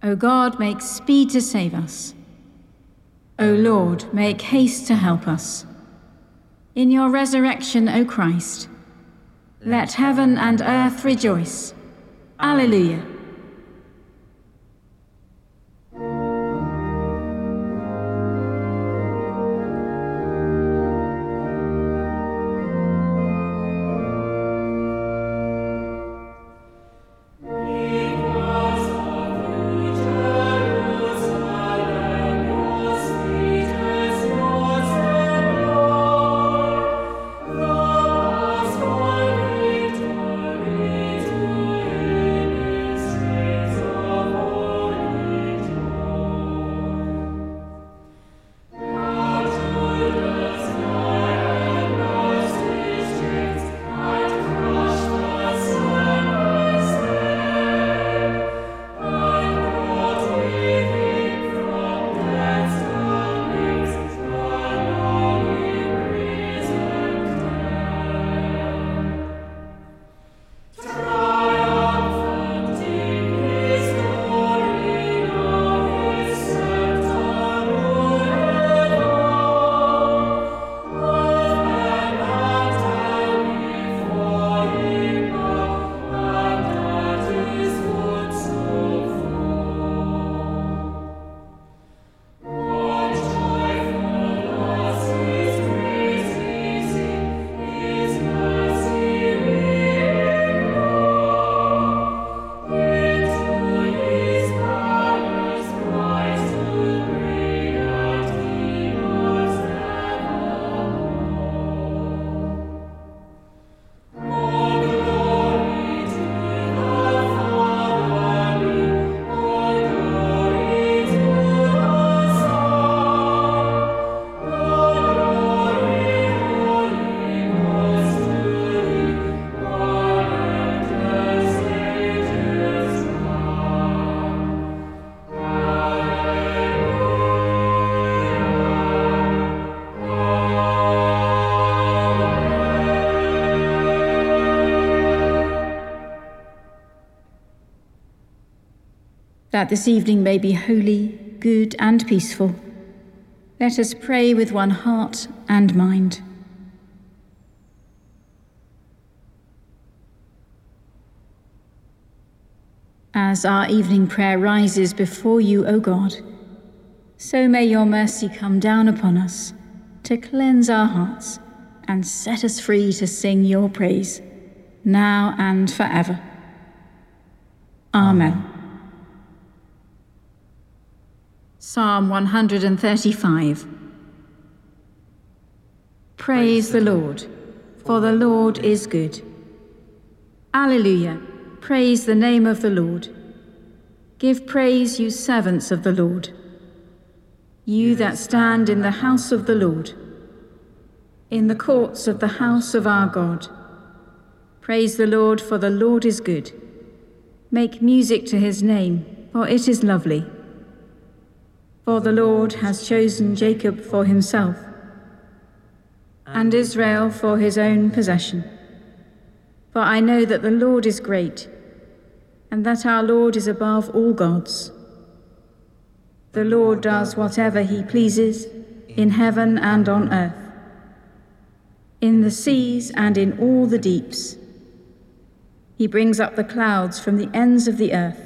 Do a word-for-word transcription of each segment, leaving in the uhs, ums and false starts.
O God, make speed to save us. O Lord, make haste to help us. In your resurrection, O Christ, let heaven and earth rejoice. Alleluia. That this evening may be holy, good, and peaceful, let us pray with one heart and mind. As our evening prayer rises before you, O God, so may your mercy come down upon us to cleanse our hearts and set us free to sing your praise, now and forever. Amen. Psalm one hundred thirty-five. Praise the Lord, for the Lord is good. Alleluia, praise the name of the Lord. Give praise, you servants of the Lord, you that stand in the house of the Lord, in the courts of the house of our God. Praise the Lord, for the Lord is good. Make music to his name, for it is lovely. For the Lord has chosen Jacob for himself, and Israel for his own possession. For I know that the Lord is great, and that our Lord is above all gods. The Lord does whatever he pleases, in heaven and on earth, in the seas and in all the deeps. He brings up the clouds from the ends of the earth.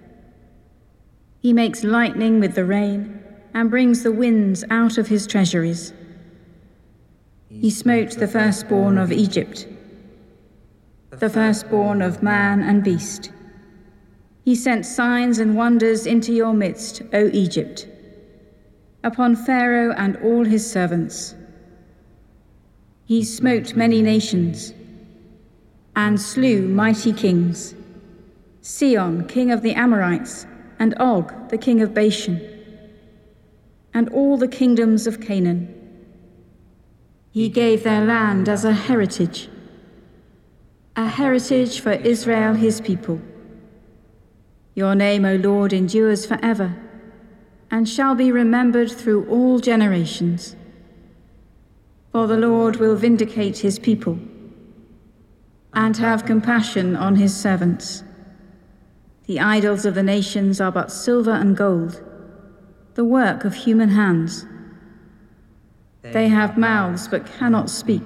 He makes lightning with the rain, and brings the winds out of his treasuries. He smote the firstborn of Egypt, the firstborn of man and beast. He sent signs and wonders into your midst, O Egypt, upon Pharaoh and all his servants. He smote many nations, and slew mighty kings, Sihon, king of the Amorites, and Og, the king of Bashan, and all the kingdoms of Canaan. He gave their land as a heritage, a heritage for Israel his people. Your name, O Lord, endures forever, and shall be remembered through all generations. For the Lord will vindicate his people, and have compassion on his servants, The idols of the nations are but silver and gold, the work of human hands. They have mouths but cannot speak.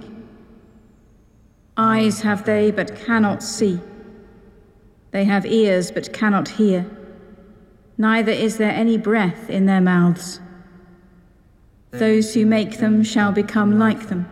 Eyes have they but cannot see. They have ears but cannot hear. Neither is there any breath in their mouths. Those who make them shall become like them.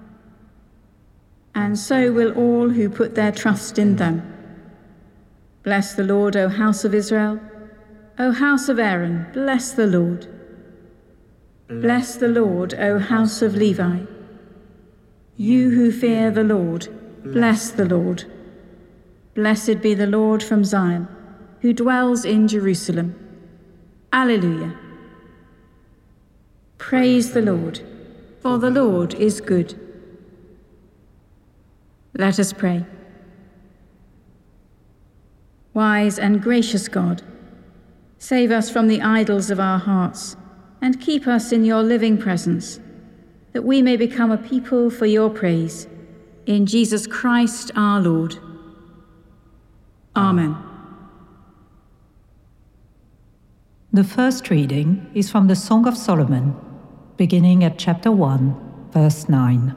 And so will all who put their trust in them. Bless the Lord, O house of Israel. O house of Aaron, bless the Lord. Bless the Lord, O house of Levi. You who fear the Lord, bless the Lord. Blessed be the Lord from Zion, who dwells in Jerusalem. Alleluia. Praise the Lord, for the Lord is good. Let us pray. Wise and gracious God, save us from the idols of our hearts, and keep us in your living presence, that we may become a people for your praise. In Jesus Christ our Lord. Amen. The first reading is from the Song of Solomon, beginning at chapter one, verse nine.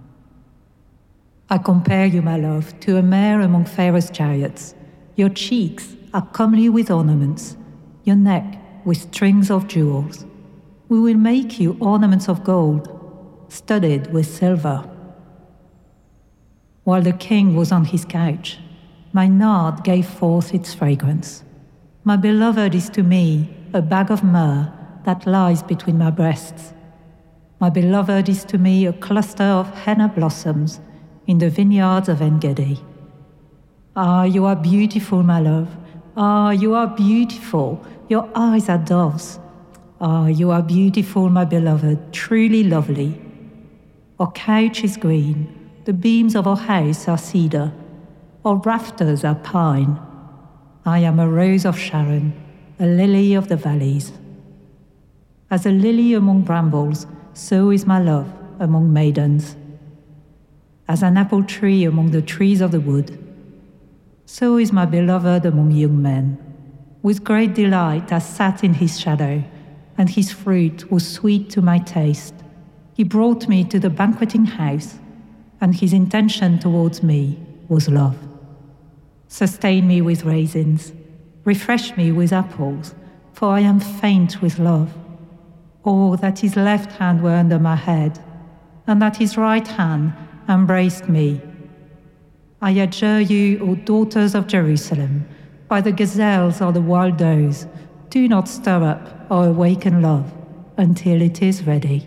I compare you, my love, to a mare among Pharaoh's chariots. Your cheeks are comely with ornaments, your neck with strings of jewels. We will make you ornaments of gold, studded with silver. While the king was on his couch, my nard gave forth its fragrance. My beloved is to me a bag of myrrh that lies between my breasts. My beloved is to me a cluster of henna blossoms in the vineyards of En-Gedi. Ah, you are beautiful, my love. Ah, you are beautiful. Your eyes are doves. Ah, you are beautiful, my beloved, truly lovely. Our couch is green. The beams of our house are cedar. Our rafters are pine. I am a rose of Sharon, a lily of the valleys. As a lily among brambles, so is my love among maidens. As an apple tree among the trees of the wood, so is my beloved among young men. With great delight I sat in his shadow, and his fruit was sweet to my taste. He brought me to the banqueting house, and his intention towards me was love. Sustain me with raisins, refresh me with apples, for I am faint with love. Oh, that his left hand were under my head, and that his right hand embraced me. I adjure you, O daughters of Jerusalem, by the gazelles or the wild does, do not stir up or awaken love until it is ready.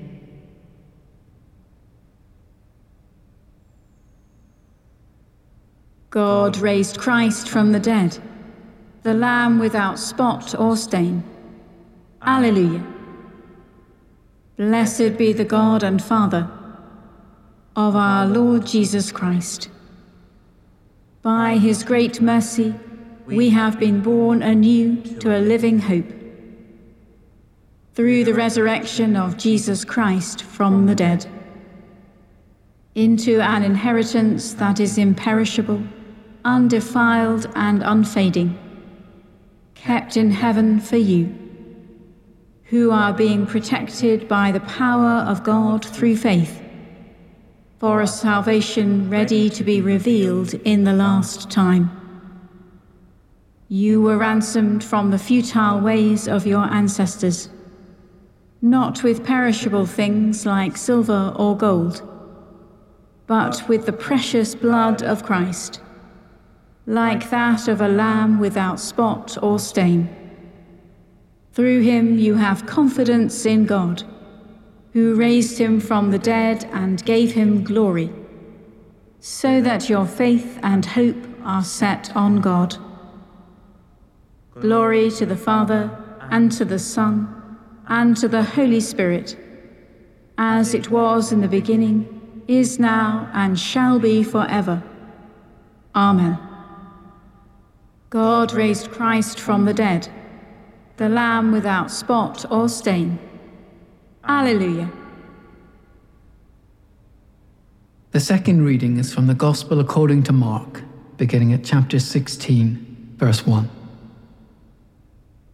God raised Christ from the dead, the Lamb without spot or stain. Alleluia. Blessed be the God and Father of our Lord Jesus Christ. By his great mercy, we have been born anew to a living hope, through the resurrection of Jesus Christ from the dead, into an inheritance that is imperishable, undefiled and unfading, kept in heaven for you, who are being protected by the power of God through faith, for a salvation ready to be revealed in the last time. You were ransomed from the futile ways of your ancestors, not with perishable things like silver or gold, but with the precious blood of Christ, like that of a lamb without spot or stain. Through him you have confidence in God, who raised him from the dead and gave him glory, so that your faith and hope are set on God. Glory to the Father, and to the Son, and to the Holy Spirit, as it was in the beginning, is now, and shall be forever. Amen. God raised Christ from the dead, the Lamb without spot or stain. Alleluia. The second reading is from the Gospel according to Mark, beginning at chapter sixteen, verse one.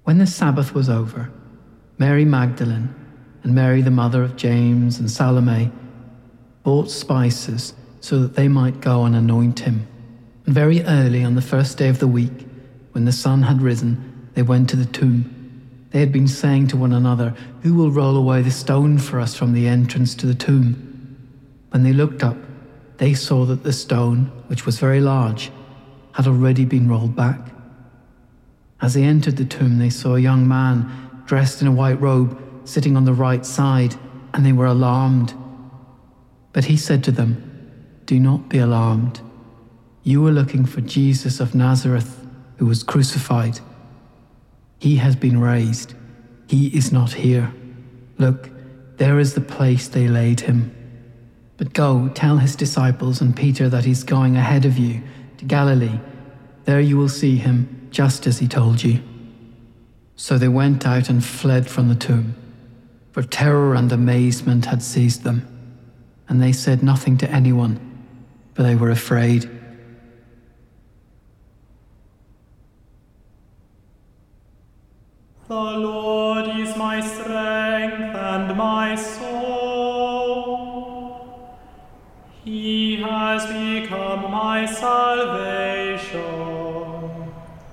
When the Sabbath was over, Mary Magdalene and Mary the mother of James and Salome bought spices so that they might go and anoint him. And very early on the first day of the week, when the sun had risen, they went to the tomb. They had been saying to one another, "Who will roll away the stone for us from the entrance to the tomb?" When they looked up, they saw that the stone, which was very large, had already been rolled back. As they entered the tomb, they saw a young man dressed in a white robe sitting on the right side, and they were alarmed. But he said to them, "Do not be alarmed. You are looking for Jesus of Nazareth, who was crucified. He has been raised. He is not here. Look, there is the place they laid him. But go, tell his disciples and Peter that he's going ahead of you to Galilee. There you will see him, just as he told you." So they went out and fled from the tomb, for terror and amazement had seized them, and they said nothing to anyone, for they were afraid. The Lord is my strength and my soul. He has become my salvation.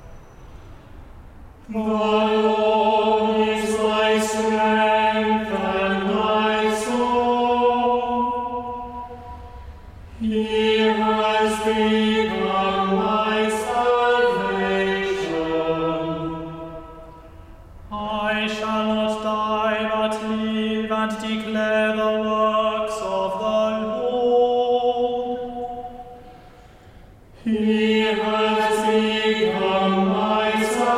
The Lord is my strength and my soul. He has become my salvation. I shall not die, but live and declare the works of the Lord. He has become my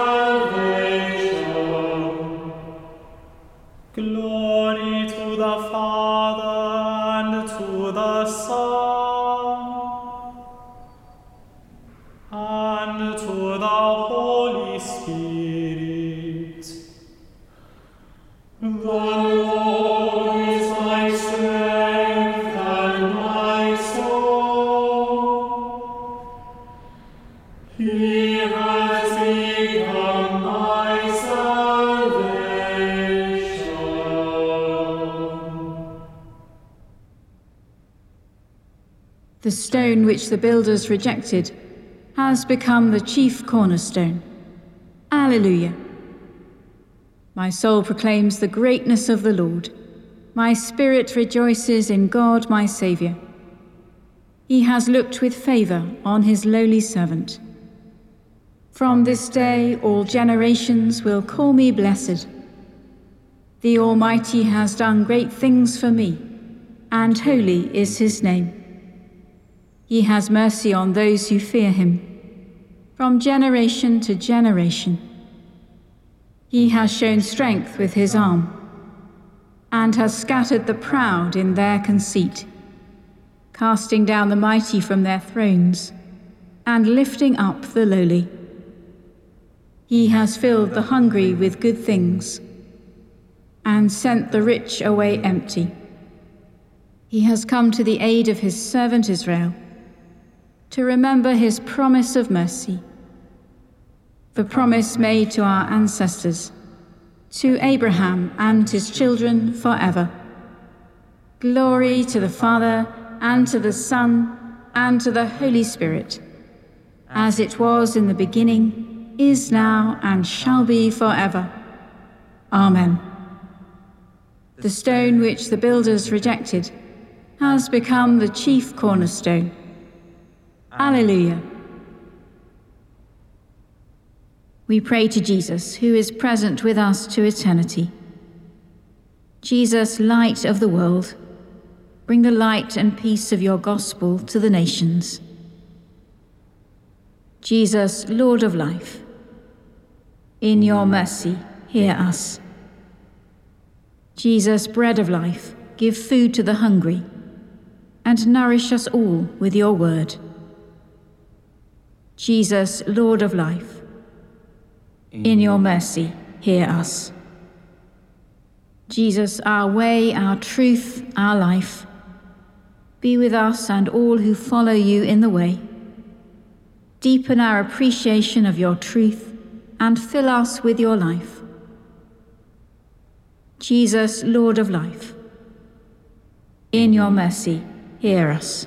salvation. Glory to the Father and to the Son and to the Holy Spirit. The Lord is my strength and my soul. He has become my salvation. The stone which the builders rejected has become the chief cornerstone. Alleluia. My soul proclaims the greatness of the Lord. My spirit rejoices in God my Saviour. He has looked with favour on his lowly servant. From this day all generations will call me blessed. The Almighty has done great things for me, and holy is his name. He has mercy on those who fear him, from generation to generation. He has shown strength with his arm, and has scattered the proud in their conceit, casting down the mighty from their thrones, and lifting up the lowly. He has filled the hungry with good things, and sent the rich away empty. He has come to the aid of his servant Israel, to remember his promise of mercy, the promise made to our ancestors, to Abraham and his children forever. Glory to the Father, and to the Son, and to the Holy Spirit, as it was in the beginning, is now, and shall be forever. Amen. The stone which the builders rejected has become the chief cornerstone. Alleluia. We pray to Jesus, who is present with us to eternity. Jesus, light of the world, bring the light and peace of your gospel to the nations. Jesus, Lord of life, in your mercy, hear us. Jesus, bread of life, give food to the hungry, and nourish us all with your word. Jesus, Lord of life, in your mercy, hear us. Jesus, our way, our truth, our life, be with us and all who follow you in the way. Deepen our appreciation of your truth and fill us with your life. Jesus, Lord of life, in your mercy, hear us.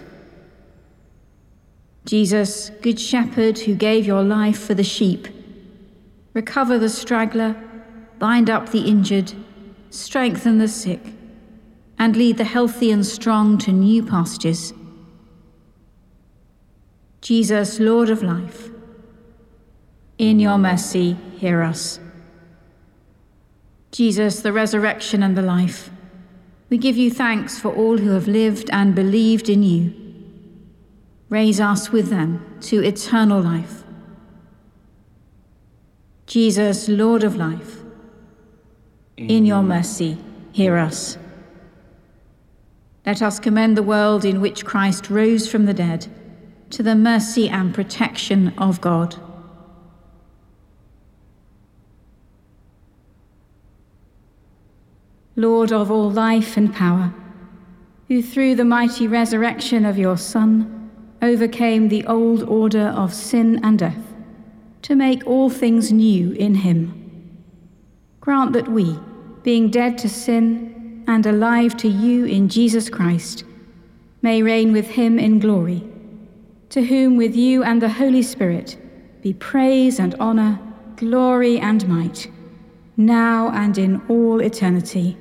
Jesus, Good Shepherd who gave your life for the sheep, recover the straggler, bind up the injured, strengthen the sick, and lead the healthy and strong to new pastures. Jesus, Lord of life, in your mercy, hear us. Jesus, the resurrection and the life, we give you thanks for all who have lived and believed in you. Raise us with them to eternal life. Jesus, Lord of life, in your mercy, hear us. Let us commend the world in which Christ rose from the dead to the mercy and protection of God. Lord of all life and power, who through the mighty resurrection of your Son overcame the old order of sin and death, to make all things new in him, grant that we, being dead to sin and alive to you in Jesus Christ, may reign with him in glory, to whom with you and the Holy Spirit be praise and honor, glory and might, now and in all eternity.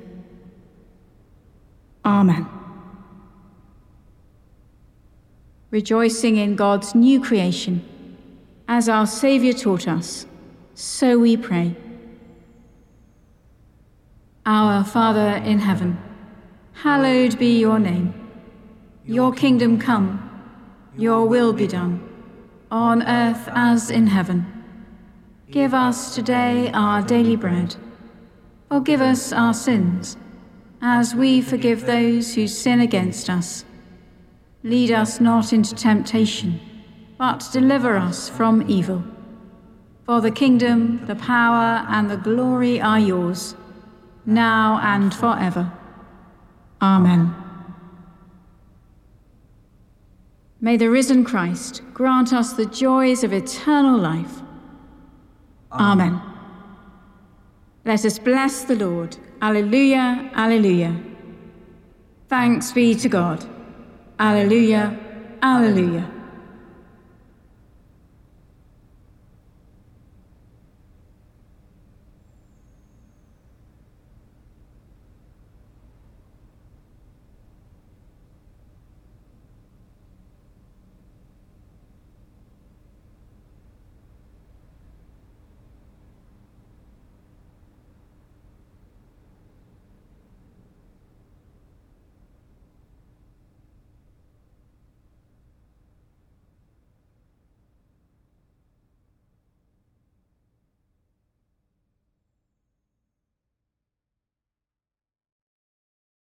Amen. Rejoicing in God's new creation, as our Saviour taught us, so we pray. Our Father in heaven, hallowed be your name. Your kingdom come, your will be done, on earth as in heaven. Give us today our daily bread. Forgive us our sins, as we forgive those who sin against us. Lead us not into temptation, but deliver us from evil. For the kingdom, the power, and the glory are yours, now and forever. Amen. May the risen Christ grant us the joys of eternal life. Amen. Let us bless the Lord. Alleluia, alleluia. Thanks be to God. Alleluia, alleluia.